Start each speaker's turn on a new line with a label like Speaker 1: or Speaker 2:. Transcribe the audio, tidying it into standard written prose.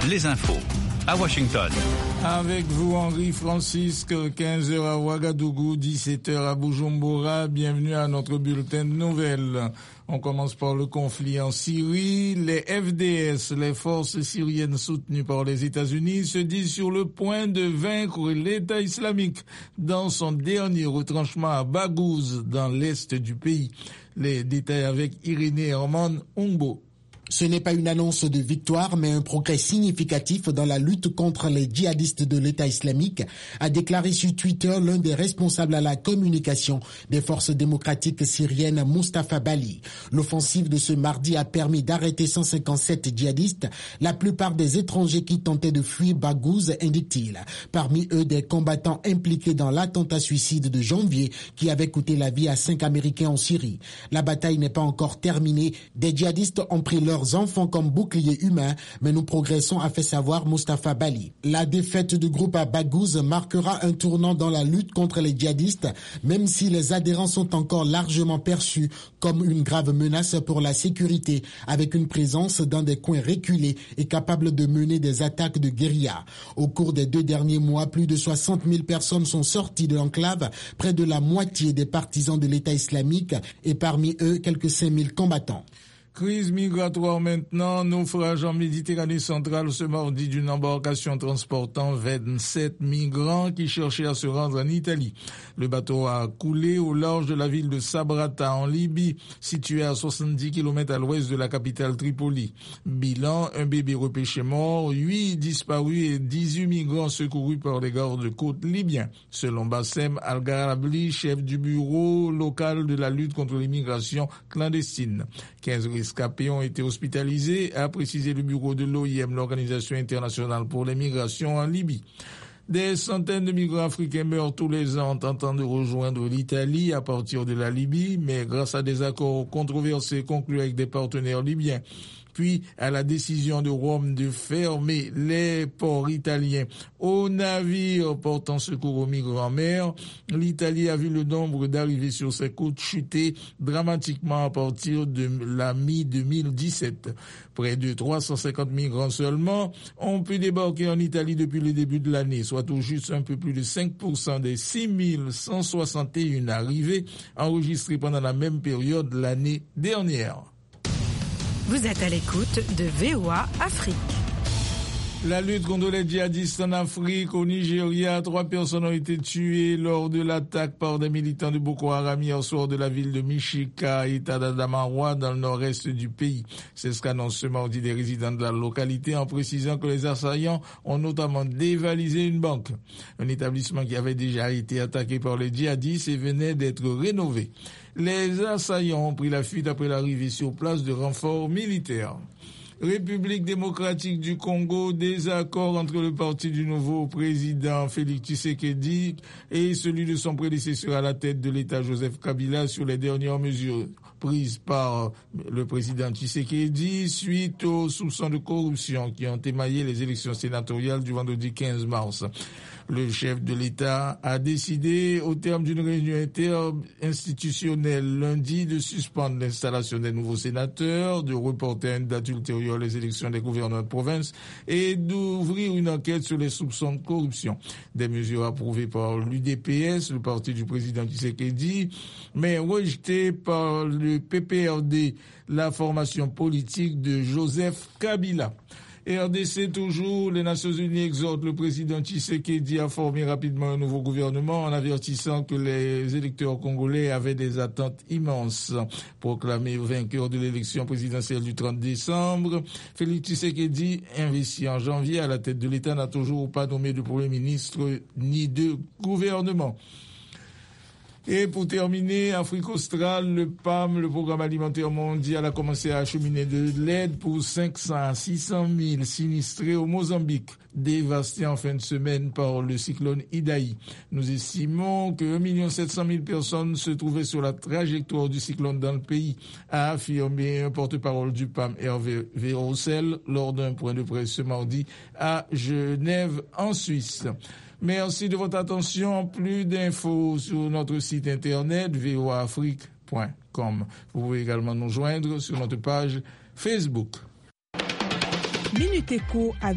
Speaker 1: les infos à Washington.
Speaker 2: Avec vous, Henri Francisque, 15h à Ouagadougou, 17h à Bujumbura. Bienvenue à notre bulletin de nouvelles. On commence par le conflit en Syrie. Les FDS, les forces syriennes soutenues par les États-Unis, se disent sur le point de vaincre l'État islamique dans son dernier retranchement à Baghouz, dans l'est du pays. Les détails avec Irénée Herman Ongbo.
Speaker 3: Ce n'est pas une annonce de victoire, mais un progrès significatif dans la lutte contre les djihadistes de l'État islamique, a déclaré sur Twitter l'un des responsables à la communication des forces démocratiques syriennes, Mustafa Bali. L'offensive de ce mardi a permis d'arrêter 157 djihadistes, la plupart des étrangers qui tentaient de fuir Baghouz, indique-t-il. Parmi eux, des combattants impliqués dans l'attentat suicide de janvier qui avait coûté la vie à 5 Américains en Syrie. La bataille n'est pas encore terminée. Des djihadistes ont pris leurs enfants comme boucliers humains, mais nous progressons, a fait savoir Mustafa Bali. La défaite du groupe à Baghouz marquera un tournant dans la lutte contre les djihadistes, même si les adhérents sont encore largement perçus comme une grave menace pour la sécurité, avec une présence dans des coins reculés et capable de mener des attaques de guérilla. Au cours des 2 derniers mois, plus de 60 000 personnes sont sorties de l'enclave, près de la moitié des partisans de l'État islamique et parmi eux quelques 5 000 combattants.
Speaker 2: Crise migratoire maintenant, naufrage en Méditerranée centrale ce mardi d'une embarcation transportant 27 migrants qui cherchaient à se rendre en Italie. Le bateau a coulé au large de la ville de Sabrata en Libye, située à 70 km à l'ouest de la capitale Tripoli. Bilan, un bébé repêché mort, 8 disparus et 18 migrants secourus par les gardes-côtes libyens. Selon Bassem Al-Garabli, chef du bureau local de la lutte contre l'immigration clandestine. 15 rescapés ont été hospitalisés, a précisé le bureau de l'OIM, l'Organisation internationale pour les migrations en Libye. Des centaines de migrants africains meurent tous les ans en tentant de rejoindre l'Italie à partir de la Libye, mais grâce à des accords controversés conclus avec des partenaires libyens, puis à la décision de Rome de fermer les ports italiens aux navires portant secours aux migrants en mer, l'Italie a vu le nombre d'arrivées sur ses côtes chuter dramatiquement à partir de la mi-2017. Près de 350 migrants seulement ont pu débarquer en Italie depuis le début de l'année, soit tout juste un peu plus de 5% des 6161 arrivées enregistrées pendant la même période l'année dernière.
Speaker 4: Vous êtes à l'écoute de VOA Afrique.
Speaker 2: La lutte contre les djihadistes en Afrique, au Nigeria, 3 personnes ont été tuées lors de l'attaque par des militants de Boko Haram hier soir de la ville de Michika, État d'Adamawa, dans le nord-est du pays. C'est ce qu'annoncent ce mardi des résidents de la localité en précisant que les assaillants ont notamment dévalisé une banque, un établissement qui avait déjà été attaqué par les djihadistes et venait d'être rénové. Les assaillants ont pris la fuite après l'arrivée sur place de renforts militaires. République démocratique du Congo, désaccord entre le parti du nouveau président Félix Tshisekedi et celui de son prédécesseur à la tête de l'État Joseph Kabila sur les dernières mesures prises par le président Tshisekedi suite aux soupçons de corruption qui ont émaillé les élections sénatoriales du vendredi 15 mars. Le chef de l'État a décidé, au terme d'une réunion interinstitutionnelle lundi, de suspendre l'installation des nouveaux sénateurs, de reporter à une date ultérieure les élections des gouverneurs de province et d'ouvrir une enquête sur les soupçons de corruption. Des mesures approuvées par l'UDPS, le parti du président Tshisekedi, mais rejetées par le PPRD, la formation politique de Joseph Kabila. RDC toujours, les Nations Unies exhortent le président Tshisekedi à former rapidement un nouveau gouvernement en avertissant que les électeurs congolais avaient des attentes immenses. Proclamé vainqueur de l'élection présidentielle du 30 décembre, Félix Tshisekedi, investi en janvier à la tête de l'État, n'a toujours pas nommé de Premier ministre ni de gouvernement. Et pour terminer, Afrique australe, le PAM, le Programme alimentaire mondial, a commencé à acheminer de l'aide pour 500 à 600 000 sinistrés au Mozambique, dévastés en fin de semaine par le cyclone Idai. Nous estimons que 1 700 000 personnes se trouvaient sur la trajectoire du cyclone dans le pays, a affirmé un porte-parole du PAM, Hervé Vérossel, lors d'un point de presse ce mardi à Genève, en Suisse. Merci de votre attention. Plus d'infos sur notre site internet voaafrique.com. Vous pouvez également nous joindre sur notre page Facebook.
Speaker 5: Minute Éco